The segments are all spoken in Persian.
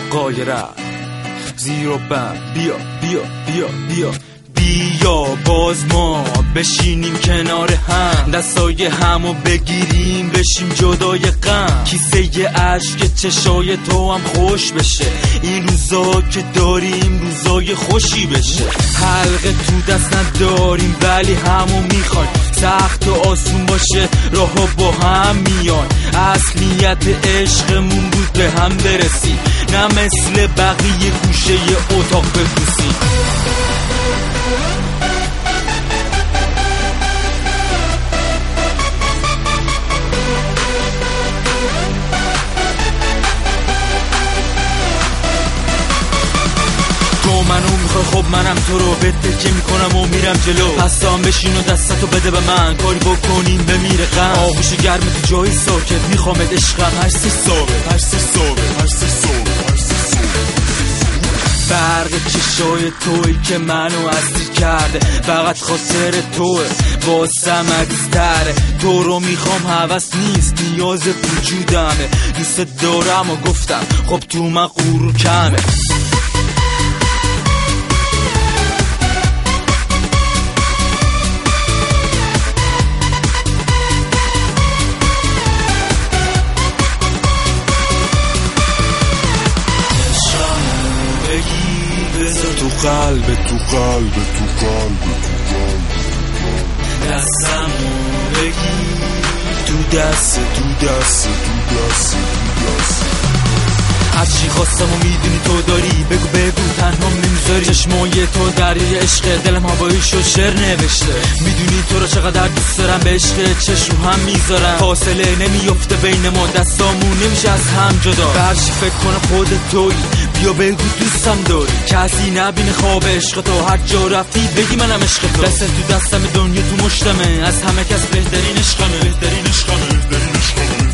قایره زیر و بم بیا بیا بیا بیا بیا باز ما بشینیم کنار هم، دستای همو بگیریم بشیم جدای غم، کیسه عشق چشای تو هم خوش بشه، این روزا که داریم روزای خوشی بشه. حلقه تو دست نداریم ولی همو میخوایم، سخت و آسون باشه راهو با هم میان، اصلیت عشقمون بود به هم برسیم، نه مثل بقیه گوشه اتاق بپوسیم. تو منو میخوای خب منم تو رو بهت تکیه میکنم و میرم جلو، پس هم بشین و دستتو بده به من، کاری بکنیم بمیره غم، آغوش گرم تو جایی ساکت میخوامت عشقم، هر سه صبح هر سه صبح هر سه صبح هر سه صبح. برق چشای توی که منو اسیر کرده، فقط خاطر توه واسم عزیزتره، تو رو میخوام هوس نیست نیاز وجودمه، دوست دارم و گفتم خب تو من غرور کمه. تو قلب تو قلب تو قلب تو قلب دستمو بگیر تو دست تو دست تو دست تو دست، هرچی خواستم و میدونی تو داری، بگو بگو تنهام نمیذاری، چشمای تو دریای عشق، دلم هواییش و شعر نوشته، میدونی تو رو چقدر دوست دارم، به عشق چشم هم میذارم، فاصله نمیفته بین ما، دستامون نمیشه از هم جدا، برشی فکر کنه خودت تویی، بیا بگو دوستم داری، کسی نبینه خواب عشق تو، هر جا رفتی بگی منم عشق تو، دست تو دستم دنیا تو مشتمه، از همه کس بهترین عشقمه، بهترین عشقمه، بهترین عشقمه.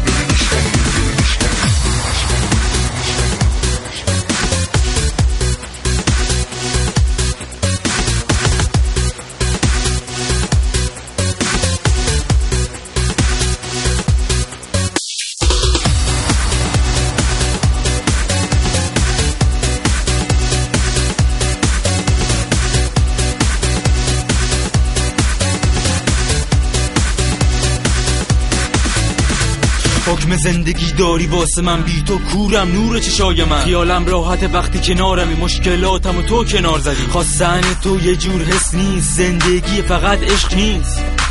حکم زندگی داری واسه من، بی تو کورم نور چشای من، خیالم راحت وقتی کنارمی، مشکلاتم و تو کنار زدی، خواستن تو یه جور حس نیست، زندگی فقط عشق نیست.